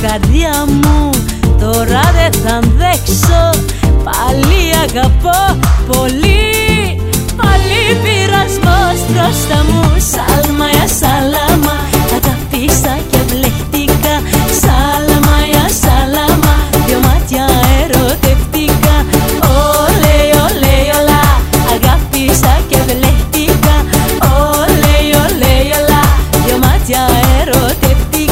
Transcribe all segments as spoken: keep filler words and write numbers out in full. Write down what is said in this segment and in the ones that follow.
καρδιά μου, τώρα δεν θα αντέξω. Πάλι αγαπώ πολύ, πάλι πειρασμός μπροστά μου. Σάλμα για σάλαμα, αγαπήσα και βλεχτήκα. Σάλαμα για σάλαμα, δυο μάτια ερωτευτήκα. Όλε, όλε, όλα, αγάπησα και βλεχτήκα. Όλε, όλε, όλα, δυο μάτια ερωτευτήκα.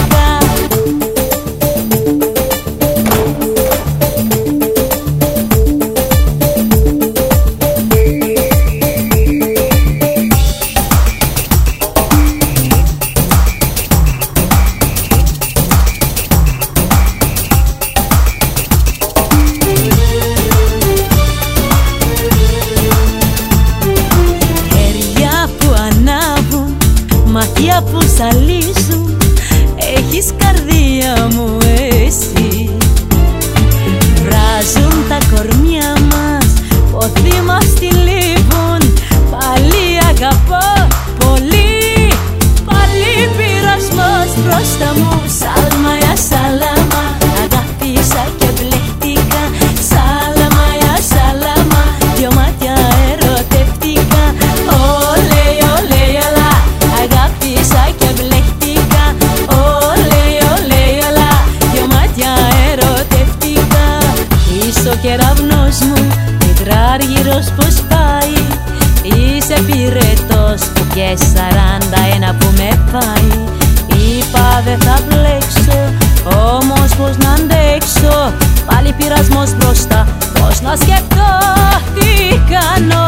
Μάτια που ζαλίζουν, έχεις καρδιά μου εσύ. Βράζουν τα κορμιά μας, πόθοι μας τυλίγουν. Πάλι αγαπώ πολύ, πάλι πειρασμός μπροστά μου. Σάλμα για σάλαμα, αγάπησα και βλεχτήκα. Σάλαμα για σάλαμα, δυο μάτια ερωτευτήκα. Όλε, όλε, όλα, αγάπησα και βλεχτήκα. Όλε, όλε, όλα, δυο μάτια ερωτευτήκα. Είσαι ο κεραυνός μου, τετράργυρος πως πάει. Είσαι πυρετός που και σαράντα ένα που με πάει. Είπα δεν θα μπλέξω, όμως πως να αντέξω. Πάλι πειρασμός μπροστά, πως να σκεφτώ τι κάνω.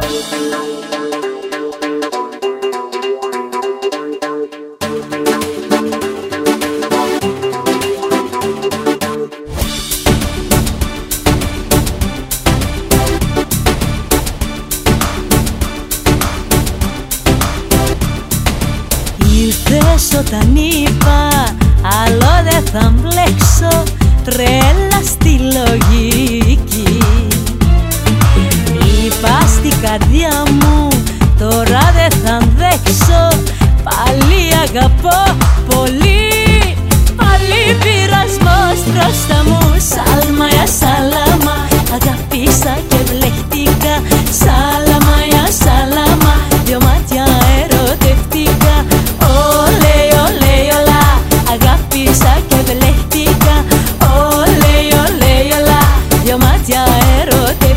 Ήρθες όταν είπα άλλο δεν θα μπλέξω. Τρέλα στη λογική. Είπα στην καρδιά μου, τώρα δεν θα αντέξω. Πάλι αγαπώ πολύ, πάλι πειρασμός μπροστά μου. Σάλμα για σάλαμα, αγάπησα και βλεχτήκα. Σάλαμα για σάλαμα, δυο μάτια ερωτευτήκα. Όλε, όλε, όλα, αγάπησα και βλεχτήκα. Όλε, όλε, όλα, δυο μάτια ερωτευτήκα.